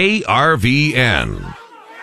ARVN.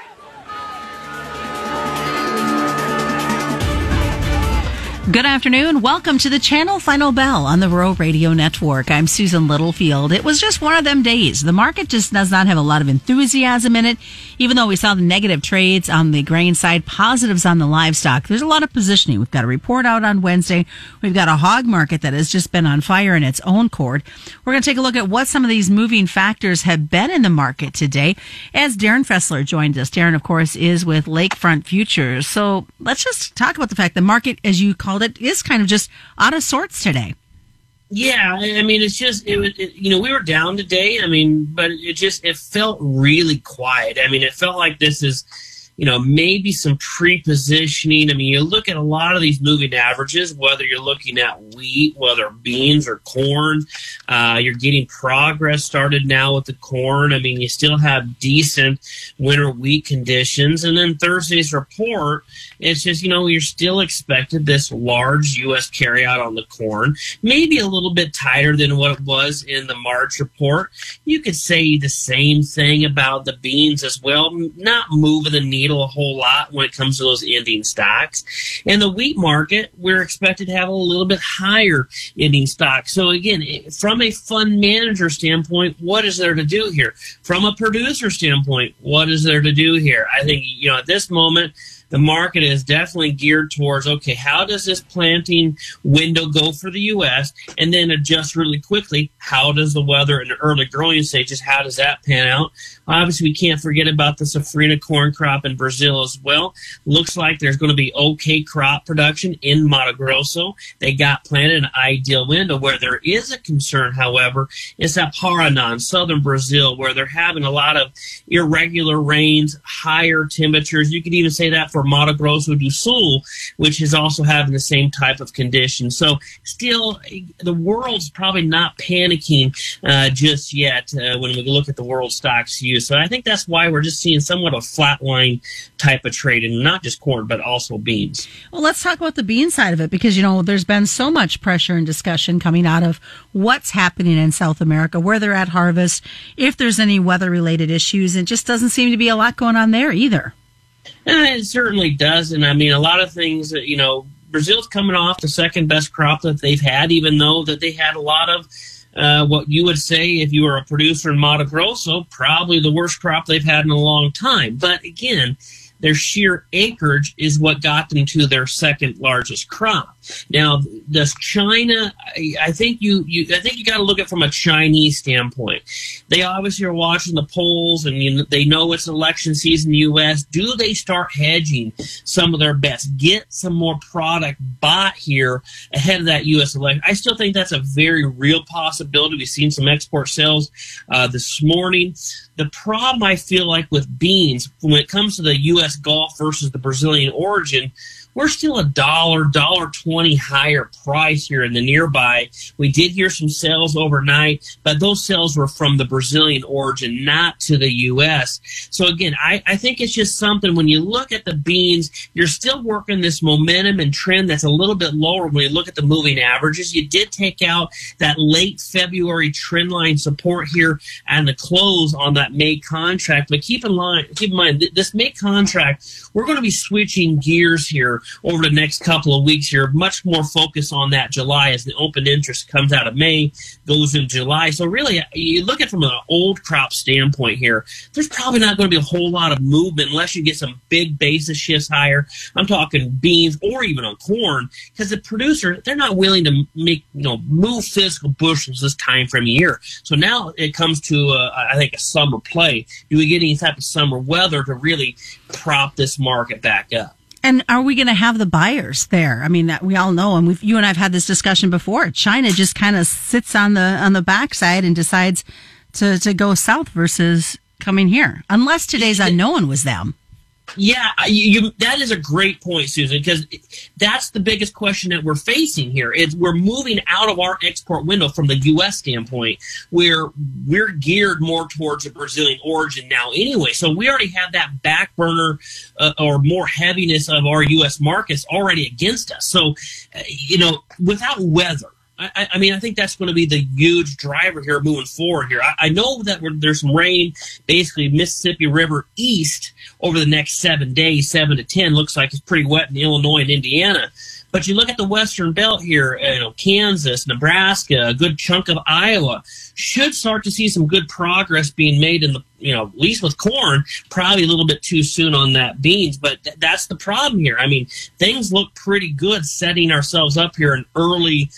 Good afternoon. Welcome to the Channel Final Bell on the Rural Radio Network. I'm Susan Littlefield. It was just one of them days. The market just does not have a lot of enthusiasm in it, even though we saw the negative trades on the grain side, positives on the livestock. There's a lot of positioning. We've got a report out on Wednesday. We've got a hog market that has just been on fire in its own court. We're going to take a look at what some of these moving factors have been in the market today as Darren Fessler joins us. Darren, of course, is with Lakefront Futures. So let's just talk about the fact the market, as you called it, is kind of just out of sorts today. Yeah, I mean, it's just, we were down today. I mean, but it felt really quiet. I mean, it felt like this is, maybe some pre-positioning. I mean, you look at a lot of these moving averages, whether you're looking at wheat, whether beans or corn, you're getting progress started now with the corn. I mean, you still have decent winter wheat conditions. And then Thursday's report, it's just, you're still expected this large U.S. carryout on the corn, maybe a little bit tighter than what it was in the March report. You could say the same thing about the beans as well, not moving the needle a whole lot when it comes to those ending stocks. And the wheat market, we're expected to have a little bit higher ending stocks. So again, from a fund manager standpoint, what is there to do here? From a producer standpoint, what is there to do here? I think, at this moment, the market is definitely geared towards, okay, how does this planting window go for the U.S. and then adjust really quickly? How does the weather in the early growing stages, how does that pan out? Obviously, we can't forget about the safrinha corn crop in Brazil as well. Looks like there's going to be okay crop production in Mato Grosso. They got planted an ideal window. Where there is a concern, however, is that Paraná, southern Brazil, where they're having a lot of irregular rains, higher temperatures. You could even say that for Mato Grosso do Sul, which is also having the same type of condition. So still, the world's probably not panicking just yet when we look at the world stocks used. So I think that's why we're just seeing somewhat of a flatline type of trade, and not just corn, but also beans. Well, let's talk about the bean side of it, because, there's been so much pressure and discussion coming out of what's happening in South America, where they're at harvest, if there's any weather-related issues. It just doesn't seem to be a lot going on there either. It certainly does. And I mean, a lot of things that, Brazil's coming off the second best crop that they've had, even though that they had a lot of what you would say, if you were a producer in Mato Grosso, probably the worst crop they've had in a long time. But again, their sheer acreage is what got them to their second largest crop. Now, does China? I think you got to look at it from a Chinese standpoint. They obviously are watching the polls, and they know it's election season in the U.S. Do they start hedging some of their bets, get some more product bought here ahead of that U.S. election? I still think that's a very real possibility. We've seen some export sales this morning. The problem I feel like with beans, when it comes to the U.S. Gulf versus the Brazilian origin, we're still $1.20 higher price here in the nearby. We did hear some sales overnight, but those sales were from the Brazilian origin, not to the U.S. So again, I think it's just something, when you look at the beans, you're still working this momentum and trend that's a little bit lower when you look at the moving averages. You did take out that late February trend line support here and the close on that May contract. But keep in mind, this May contract, we're going to be switching gears here over the next couple of weeks here, much more focus on that July as the open interest comes out of May, goes in July. So really, you look at it from an old crop standpoint here, there's probably not going to be a whole lot of movement unless you get some big basis shifts higher. I'm talking beans or even on corn, because the producer, they're not willing to move physical bushels this time frame of year. So now it comes to, I think, a summer play. Do we get any type of summer weather to really prop this market back up? And are we going to have the buyers there? I mean, we all know, and you and I have had this discussion before. China just kind of sits on the backside and decides to go south versus coming here, unless today's unknown was them. Yeah, that is a great point, Susan, because that's the biggest question that we're facing here. Is we're moving out of our export window from the U.S. standpoint, where we're geared more towards a Brazilian origin now anyway. So we already have that back burner or more heaviness of our U.S. markets already against us. So, without weather, I mean, I think that's going to be the huge driver here moving forward here. I know that there's some rain, basically Mississippi River east over the next 7 days, 7 to 10. Looks like it's pretty wet in Illinois and Indiana. But you look at the Western Belt here, Kansas, Nebraska, a good chunk of Iowa should start to see some good progress being made in the, at least with corn, probably a little bit too soon on that beans. But that's the problem here. I mean, things look pretty good setting ourselves up here in early,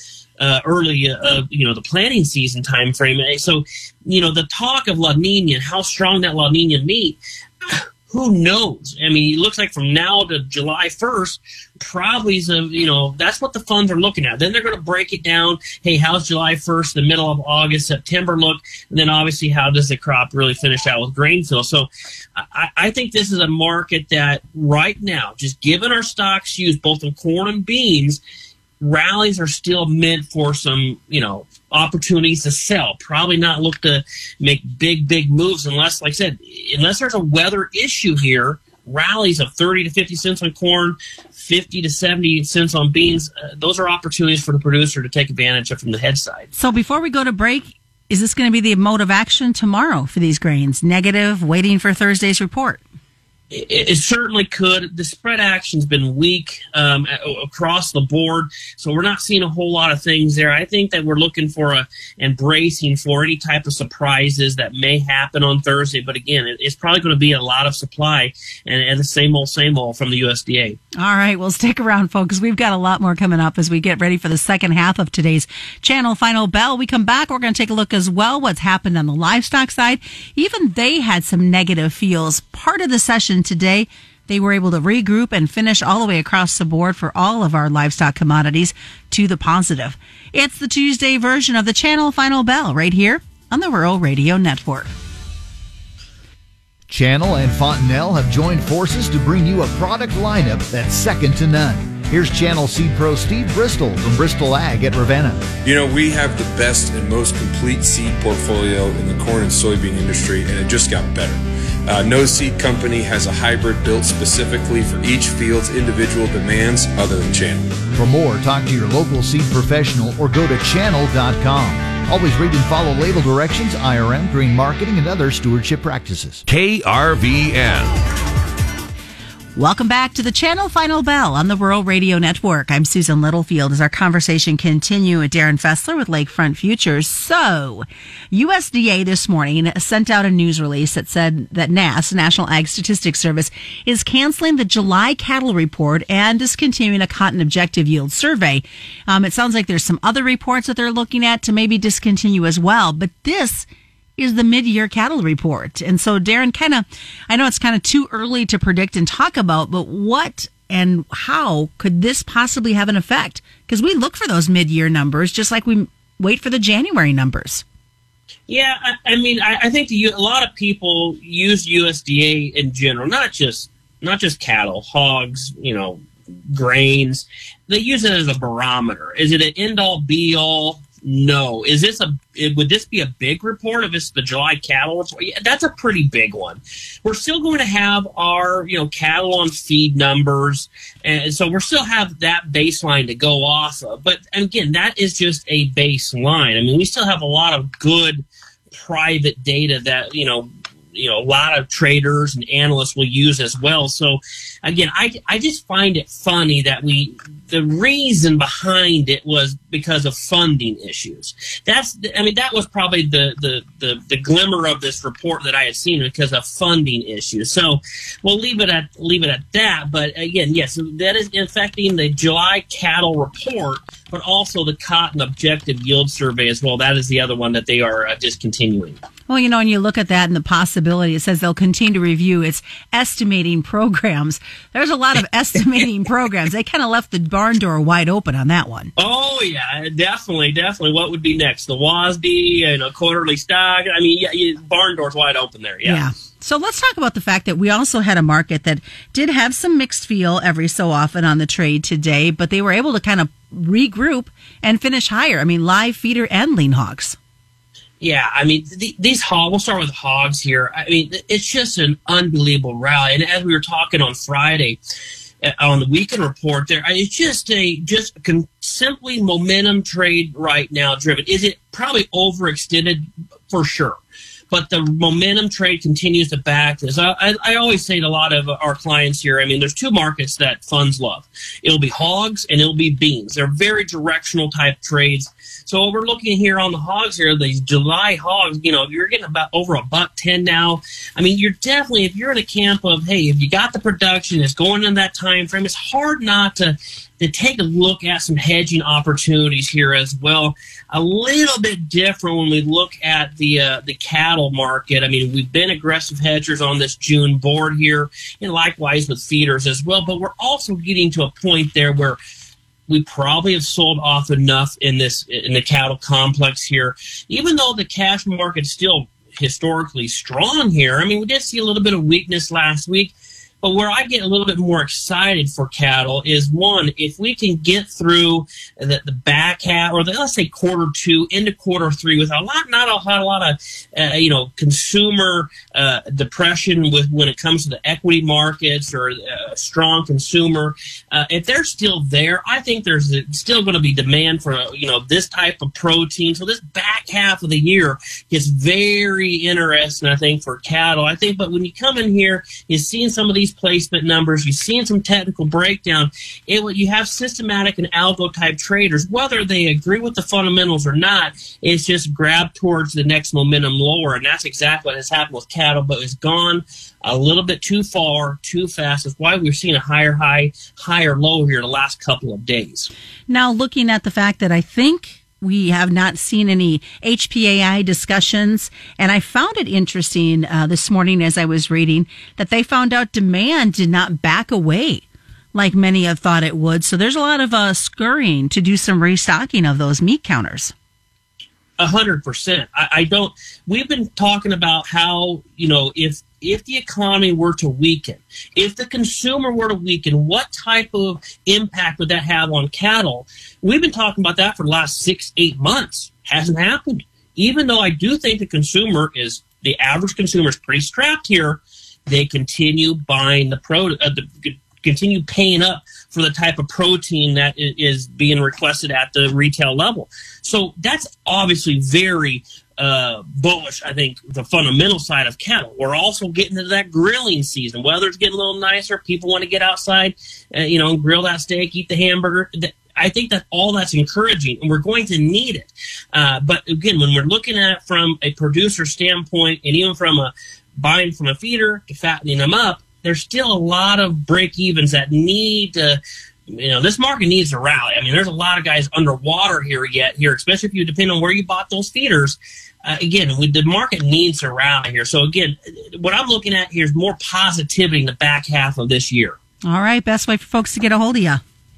the planting season time frame. So, the talk of La Nina and how strong that La Nina meet, who knows? I mean, it looks like from now to July 1st, probably, that's what the funds are looking at. Then they're going to break it down. Hey, how's July 1st, the middle of August, September look? And then obviously, how does the crop really finish out with grain fill? So I think this is a market that right now, just given our stocks used both in corn and beans, rallies are still meant for some, opportunities to sell. Probably not look to make big moves unless, like I said, unless there's a weather issue here. Rallies of 30 to 50 cents on corn, 50 to 70 cents on beans. Those are opportunities for the producer to take advantage of from the head side. So before we go to break, is this going to be the mode of action tomorrow for these grains? Negative, waiting for Thursday's report? It certainly could. The spread action's been weak across the board, so we're not seeing a whole lot of things there. I think that we're looking for and bracing for any type of surprises that may happen on Thursday. But again, it's probably going to be a lot of supply and the same old from the USDA. All right, well, stick around, folks. We've got a lot more coming up as we get ready for the second half of today's Channel Final Bell. We come back, we're going to take a look as well what's happened on the livestock side. Even they had some negative feels. Part of the session today, they were able to regroup and finish all the way across the board for all of our livestock commodities to the positive. It's the Tuesday version of the Channel Final Bell right here on the Rural Radio Network. Channel and Fontenelle have joined forces to bring you a product lineup that's second to none. Here's Channel Seed Pro Steve Bristol from Bristol Ag at Ravenna. We have the best and most complete seed portfolio in the corn and soybean industry, and it just got better. No seed company has a hybrid built specifically for each field's individual demands other than Channel. For more, talk to your local seed professional or go to channel.com. Always read and follow label directions, IRM, green marketing, and other stewardship practices. KRVN. Welcome back to the Channel Final Bell on the Rural Radio Network. I'm Susan Littlefield as our conversation continues with Darren Fessler with Lakefront Futures. So, USDA this morning sent out a news release that said that NASS, National Ag Statistics Service, is canceling the July cattle report and discontinuing a cotton objective yield survey. It sounds like there's some other reports that they're looking at to maybe discontinue as well, but this is the mid-year cattle report. And so, Darren, I know it's kind of too early to predict and talk about, but what and how could this possibly have an effect? Because we look for those mid-year numbers just like we wait for the January numbers. Yeah, I think a lot of people use USDA in general, not just cattle, hogs, grains. They use it as a barometer. Is it an end-all, be-all? No. Would this be a big report if it's the July cattle report? Yeah, that's a pretty big one. We're still going to have our, cattle on feed numbers. And so we'll still have that baseline to go off of. But again, that is just a baseline. We still have a lot of good private data that, a lot of traders and analysts will use as well. So again, I just find it funny that the reason behind it was because of funding issues. That was probably the glimmer of this report that I had seen because of funding issues. So we'll leave it at that. But again, yes, that is affecting the July cattle report, but also the cotton objective yield survey as well. That is the other one that they are discontinuing. Well, and you look at that and the possibility, it says they'll continue to review its estimating programs. There's a lot of estimating programs. They kind of left the barn door wide open on that one. Oh, yeah, definitely. What would be next? The WASDE, quarterly stock. Barn door's wide open there, yeah. So let's talk about the fact that we also had a market that did have some mixed feel every so often on the trade today, but they were able to kind of regroup and finish higher. Live feeder and lean hogs. Yeah, these hogs, we'll start with hogs here. It's just an unbelievable rally. And as we were talking on Friday, on the weekend report there. It's just simply momentum trade right now driven. Is it probably overextended? For sure. But the momentum trade continues to back this. I always say to a lot of our clients here, I mean, there's two markets that funds love. It'll be hogs and it'll be beans. They're very directional type trades. So what we're looking here on the hogs here, these July hogs, you're getting about over $1.10 now. I mean, you're definitely, if you're in a camp of, hey, if you got the production, it's going in that time frame, it's hard not to take a look at some hedging opportunities here as well. A little bit different when we look at the cattle market. I mean, we've been aggressive hedgers on this June board here, and likewise with feeders as well. But we're also getting to a point there where we probably have sold off enough in the cattle complex here, even though the cash market's still historically strong here. I mean, we did see a little bit of weakness last week. But where I get a little bit more excited for cattle is, one, if we can get through the back half, or let's say quarter two into quarter three, with not a lot of consumer depression when it comes to the equity markets or strong consumer. If they're still there, I think there's still going to be demand for this type of protein. So this back half of the year gets very interesting, I think, for cattle. But when you come in here, you're seeing some of these placement numbers, you've seen some technical breakdown. You have systematic and algo type traders, whether they agree with the fundamentals or not, it's just grab towards the next momentum lower, and that's exactly what has happened with cattle, but it's gone a little bit too far, too fast. That's why we're seeing a higher high, higher low here the last couple of days. Now, looking at the fact that I think we have not seen any HPAI discussions, and I found it interesting this morning as I was reading that they found out demand did not back away like many have thought it would. So there's a lot of scurrying to do some restocking of those meat counters. 100%. We've been talking about how, if the economy were to weaken, if the consumer were to weaken, what type of impact would that have on cattle? We've been talking about that for the last 6-8 months. Hasn't happened. Even though I do think the average consumer is pretty strapped here, they continue buying continue paying up for the type of protein that is being requested at the retail level. So that's obviously very bullish, I think, the fundamental side of cattle. We're also getting into that grilling season. Weather's getting a little nicer. People want to get outside, and grill that steak, eat the hamburger. I think that all that's encouraging, and we're going to need it. But again, when we're looking at it from a producer standpoint, and even from buying from a feeder to fattening them up, there's still a lot of break-evens that need to, this market needs to rally. I mean, there's a lot of guys underwater here, especially if you depend on where you bought those feeders. Again, the market needs to rally here. So again, what I'm looking at here is more positivity in the back half of this year. All right. Best way for folks to get a hold of you.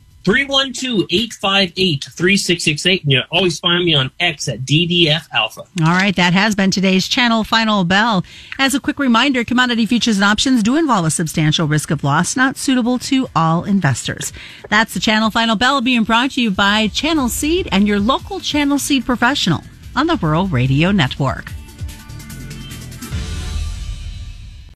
312-858-3668. And you always find me on X at DDF Alpha. All right. That has been today's Channel Final Bell. As a quick reminder, commodity futures and options do involve a substantial risk of loss, not suitable to all investors. That's the Channel Final Bell being brought to you by Channel Seed and your local Channel Seed professional on the Rural Radio Network.